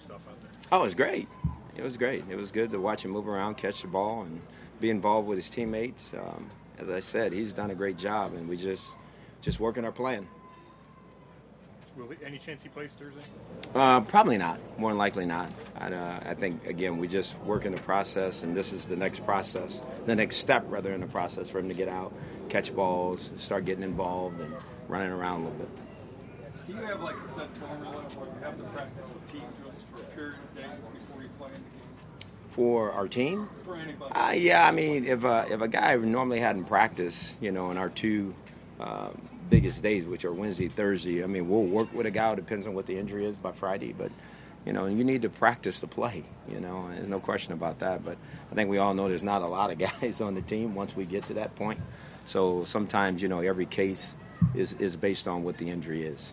stuff out there? Oh, it was great. It was great. It was good to watch him move around, catch the ball, and be involved with his teammates. As I said, he's done a great job, and we just working our plan. Any chance he plays Thursday? Probably not. More than likely not. I think, again, we just work in the process, and this is the next process, the next step, rather, in the process for him to get out, catch balls, start getting involved, and running around a little bit. Do you have like a set formula where you have to practice the team drills for a period of days before you play in the game? For our team? For anybody. Yeah, I mean, if a guy normally hadn't practiced, in our two biggest days, which are Wednesday, Thursday, I mean, we'll work with a guy. It depends on what the injury is by Friday, but you need to practice to play. There's no question about that. But I think we all know there's not a lot of guys on the team once we get to that point. So sometimes, every case is based on what the injury is.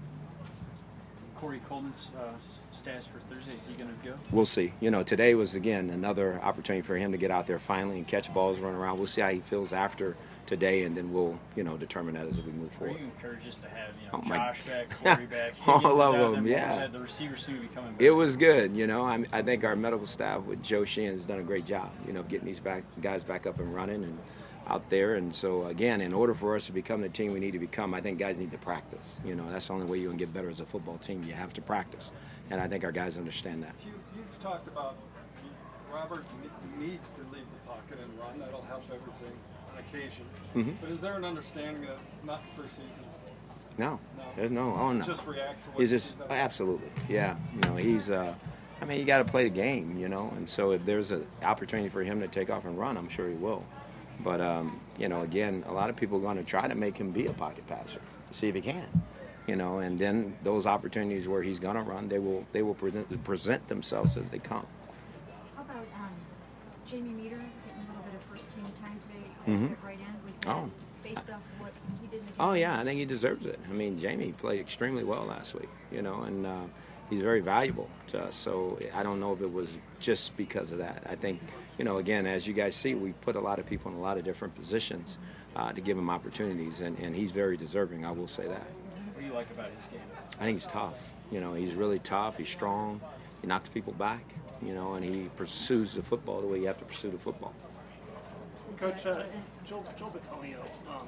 Corey Coleman's status for Thursday, is he going to go? We'll see. Today was, again, another opportunity for him to get out there finally and catch balls, run around. We'll see how he feels after today, and then we'll, determine that as we move forward. Are you encouraged just to have, Josh back, Corey back, all of them, yeah. The receivers seem to be coming back. It was good, I think our medical staff with Joe Sheehan has done a great job, getting these guys back up and running and out there. And so, again, in order for us to become the team we need to become, I think guys need to practice. That's the only way you can get better as a football team. You have to practice. And I think our guys understand that. You've talked about Robert needs to leave the pocket and run. That'll help everything on occasion. Mm-hmm. But is there an understanding that not preseason? No. There's no. Oh, no. Just react to what he's just absolutely. Yeah. He's. I mean, you got to play the game, And so if there's an opportunity for him to take off and run, I'm sure he will. But again, a lot of people are going to try to make him be a pocket passer, see if he can. And then those opportunities where he's going to run, they will present themselves as they come. How about Jamie Meter getting a little bit of first-team time today at right end? Was that based off what he did in the game? Oh, yeah, I think he deserves it. I mean, Jamie played extremely well last week, and he's very valuable to us. So I don't know if it was just because of that. I think, again, as you guys see, we put a lot of people in a lot of different positions to give him opportunities, and he's very deserving, I will say that. What do you like about his game? I think he's tough. He's really tough. He's strong. He knocks people back, and he pursues the football the way you have to pursue the football. Coach, Joel Bitonio,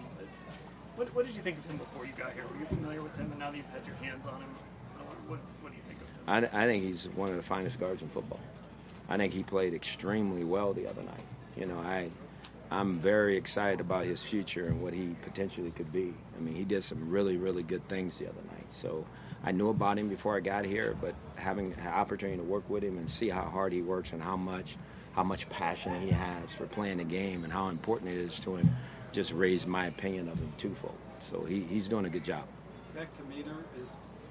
what did you think of him before you got here? Were you familiar with him, and now that you've had your hands on him, what do you think of him? I think he's one of the finest guards in football. I think he played extremely well the other night. I'm very excited about his future and what he potentially could be. I mean, he did some really, really good things the other night. So I knew about him before I got here, but having an opportunity to work with him and see how hard he works and how much passion he has for playing the game and how important it is to him just raised my opinion of him twofold. So he's doing a good job. Back to Meter is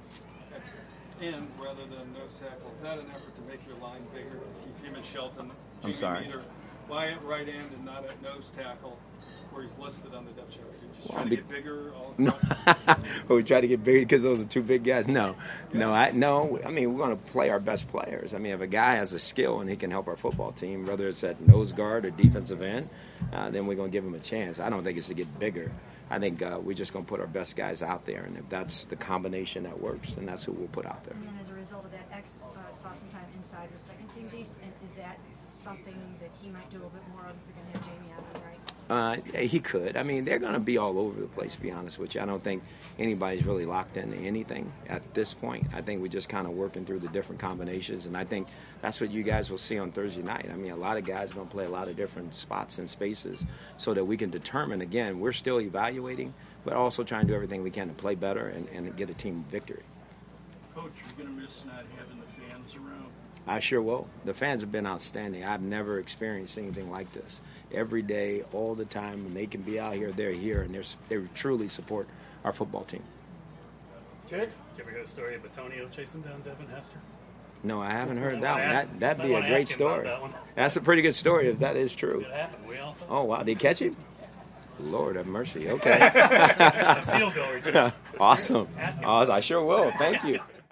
at end rather than nose tackle. Is that an effort to make your line bigger? Keep him and Shelton. I'm sorry. Meter. Why at right end and not at nose tackle where he's listed on the depth chart? You're just trying to get bigger all the time? We try to get bigger because those are two big guys? No. I mean, we're going to play our best players. I mean, if a guy has a skill and he can help our football team, whether it's at nose guard or defensive end, then we're going to give him a chance. I don't think it's to get bigger. I think we're just going to put our best guys out there, and if that's the combination that works, then that's who we'll put out there. And then as a result of that, X saw some time inside with second team D. Is that something that he might do a little bit more of if you're going to have Jamie out on the right? He could. I mean, they're going to be all over the place, to be honest with you. I don't think anybody's really locked into anything at this point. I think we're just kind of working through the different combinations, and I think that's what you guys will see on Thursday night. I mean, a lot of guys are going to play a lot of different spots and spaces so that we can determine, again, we're still evaluating, but also trying to do everything we can to play better and get a team victory. Coach, you're going to miss not having the fans around. I sure will. The fans have been outstanding. I've never experienced anything like this. Every day, all the time, when they can be out here, they're here, and they truly support our football team. Good. Did you ever hear the story of Bitonio chasing down Devin Hester? No, I haven't heard that one. That'd be a great story. That's a pretty good story if that is true. It happened. We also. Oh, wow. Did he catch him? Lord have mercy. Okay. Field goal return. Awesome. I sure will. Thank you.